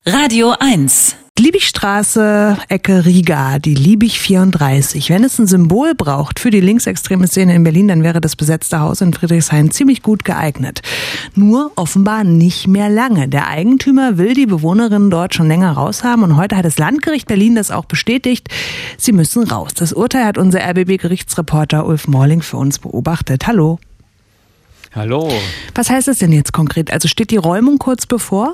Radio 1. Liebigstraße, Ecke Riga, die Liebig 34. Wenn es ein Symbol braucht für die linksextreme Szene in Berlin, dann wäre das besetzte Haus in Friedrichshain ziemlich gut geeignet. Nur offenbar nicht mehr lange. Der Eigentümer will die Bewohnerinnen dort schon länger raushaben und heute hat das Landgericht Berlin das auch bestätigt. Sie müssen raus. Das Urteil hat unser RBB-Gerichtsreporter Ulf Morling für uns beobachtet. Hallo. Hallo. Was heißt das denn jetzt konkret? Also steht die Räumung kurz bevor?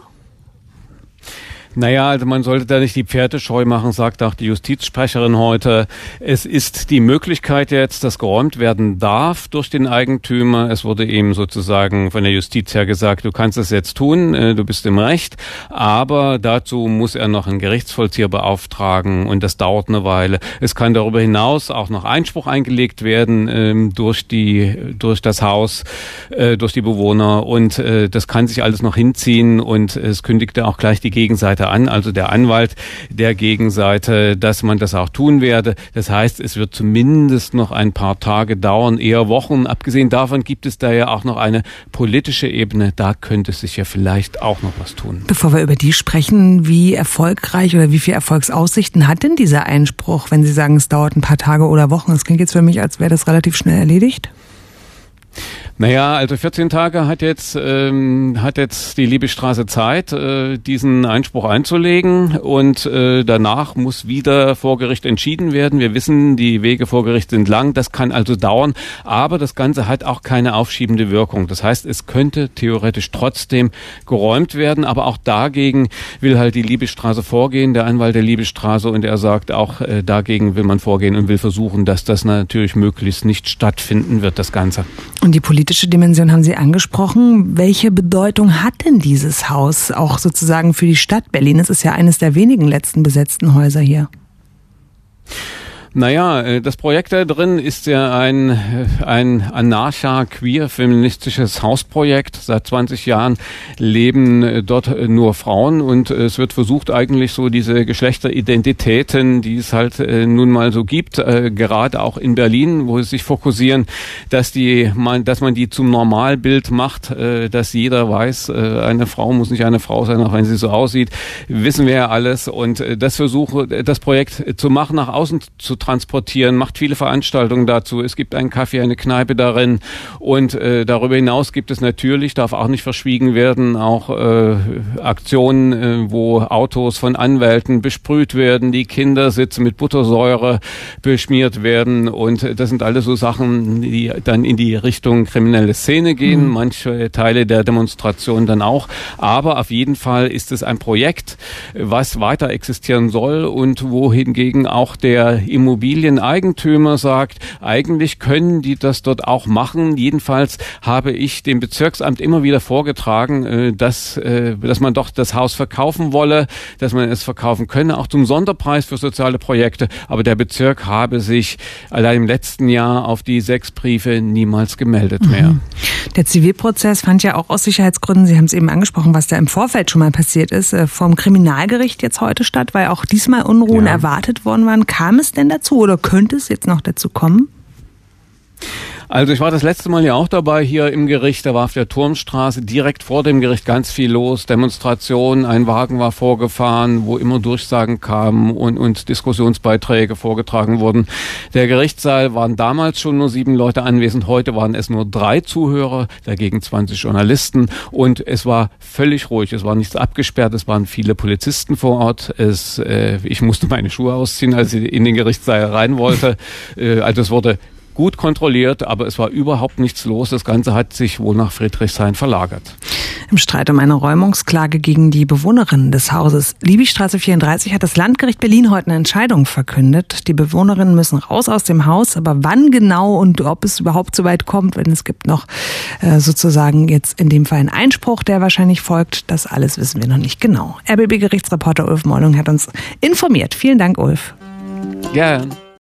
Naja, also man sollte da nicht die Pferde scheu machen, sagt auch die Justizsprecherin heute. Es ist die Möglichkeit jetzt, dass geräumt werden darf durch den Eigentümer. Es wurde ihm sozusagen von der Justiz her gesagt, du kannst es jetzt tun, du bist im Recht. Aber dazu muss er noch einen Gerichtsvollzieher beauftragen und das dauert eine Weile. Es kann darüber hinaus auch noch Einspruch eingelegt werden durch das Haus, durch die Bewohner und das kann sich alles noch hinziehen und es kündigte auch gleich die Gegenseite an, also der Anwalt der Gegenseite, dass man das auch tun werde. Das heißt, es wird zumindest noch ein paar Tage dauern, eher Wochen. Abgesehen davon gibt es da ja auch noch eine politische Ebene. Da könnte sich ja vielleicht auch noch was tun. Bevor wir über die sprechen, wie erfolgreich oder wie viele Erfolgsaussichten hat denn dieser Einspruch, wenn Sie sagen, es dauert ein paar Tage oder Wochen? Das klingt jetzt für mich, als wäre das relativ schnell erledigt. Naja, also 14 Tage hat jetzt die Liebigstraße Zeit, diesen Einspruch einzulegen und danach muss wieder vor Gericht entschieden werden. Wir wissen, die Wege vor Gericht sind lang, das kann also dauern, aber das Ganze hat auch keine aufschiebende Wirkung. Das heißt, es könnte theoretisch trotzdem geräumt werden, aber auch dagegen will halt die Liebigstraße vorgehen, der Anwalt der Liebigstraße, und er sagt auch, dagegen will man vorgehen und will versuchen, dass das natürlich möglichst nicht stattfinden wird, das Ganze. Und die politische Dimension haben Sie angesprochen. Welche Bedeutung hat denn dieses Haus auch sozusagen für die Stadt Berlin? Es ist ja eines der wenigen letzten besetzten Häuser hier. Naja, das Projekt da drin ist ja ein anarcha-queer-feministisches Hausprojekt. Seit 20 Jahren leben dort nur Frauen und es wird versucht eigentlich so diese Geschlechteridentitäten, die es halt nun mal so gibt, gerade auch in Berlin, wo sie sich fokussieren, dass man die zum Normalbild macht, dass jeder weiß, eine Frau muss nicht eine Frau sein, auch wenn sie so aussieht, wissen wir ja alles, und das Projekt zu machen, nach außen zu transportieren, macht viele Veranstaltungen dazu. Es gibt einen Café, eine Kneipe darin und darüber hinaus gibt es natürlich, darf auch nicht verschwiegen werden, auch Aktionen, wo Autos von Anwälten besprüht werden, die Kindersitze mit Buttersäure beschmiert werden, und das sind alles so Sachen, die dann in die Richtung kriminelle Szene gehen, manche Teile der Demonstration dann auch, aber auf jeden Fall ist es ein Projekt, was weiter existieren soll und wo hingegen auch der Immobilieneigentümer sagt, eigentlich können die das dort auch machen. Jedenfalls habe ich dem Bezirksamt immer wieder vorgetragen, dass man doch das Haus verkaufen wolle, dass man es verkaufen könne, auch zum Sonderpreis für soziale Projekte. Aber der Bezirk habe sich allein im letzten Jahr auf die 6 Briefe niemals gemeldet mehr. Der Zivilprozess fand ja auch aus Sicherheitsgründen, Sie haben es eben angesprochen, was da im Vorfeld schon mal passiert ist, vom Kriminalgericht jetzt heute statt, weil auch diesmal Unruhen erwartet worden waren. Kam es denn dazu oder könnte es jetzt noch dazu kommen? Also ich war das letzte Mal ja auch dabei hier im Gericht, da war auf der Turmstraße direkt vor dem Gericht ganz viel los, Demonstrationen, ein Wagen war vorgefahren, wo immer Durchsagen kamen und Diskussionsbeiträge vorgetragen wurden. Der Gerichtssaal waren damals schon nur 7 Leute anwesend, heute waren es nur 3 Zuhörer, dagegen 20 Journalisten, und es war völlig ruhig, es war nichts abgesperrt, es waren viele Polizisten vor Ort, ich musste meine Schuhe ausziehen, als ich in den Gerichtssaal rein wollte, also es wurde gut kontrolliert, aber es war überhaupt nichts los. Das Ganze hat sich wohl nach Friedrichshain verlagert. Im Streit um eine Räumungsklage gegen die Bewohnerinnen des Hauses Liebigstraße 34 hat das Landgericht Berlin heute eine Entscheidung verkündet. Die Bewohnerinnen müssen raus aus dem Haus, aber wann genau und ob es überhaupt so weit kommt, wenn es gibt noch sozusagen jetzt in dem Fall einen Einspruch, der wahrscheinlich folgt, das alles wissen wir noch nicht genau. RBB-Gerichtsreporter Ulf Morling hat uns informiert. Vielen Dank, Ulf. Gern.